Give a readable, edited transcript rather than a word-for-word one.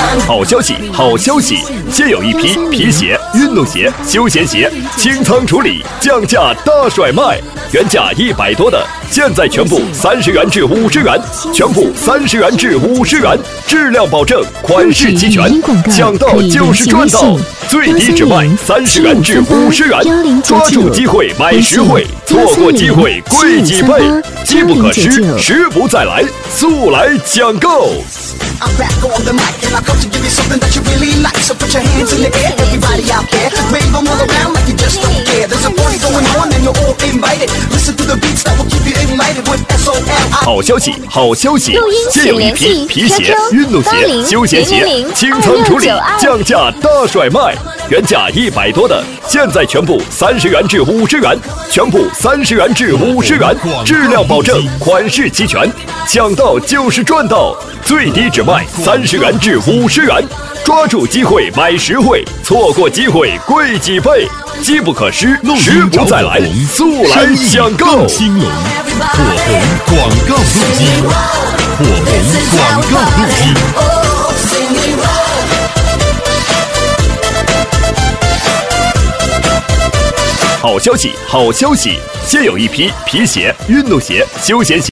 好消息，好消息！现有一批皮鞋、运动鞋、休闲鞋清仓处理，降价大甩卖，原价100多的，现在全部30元至50元，全部30元至50元，质量保证，款式齐全，抢到就是赚到，最低只卖30元至50元，抓住机会买实惠，错过机会贵几倍，机不可失，时不再来，速来抢购 ！I'm back on the mic and I come to give you something that you really like. So put your hands in the air, everybody out there. Wave them all around like you just don't care. There's a party going on and you're all invited. Listen to the beats that will keep you ignited with SOL. 好消息，好消息！现有一批皮鞋、运动鞋、休闲鞋清仓处理，降价大甩卖，原价100多的，现在全部30元至50元，全部30元至50元，质量保证，款式齐全，抢到就是赚到，最低只卖30元至50元，抓住机会买实惠，错过机会贵几倍，机不可失，时不再来，速来抢购！ 兴隆，火红广告路基，火红广告路基。 好消息，好消息！现有一批皮鞋、运动鞋、休闲鞋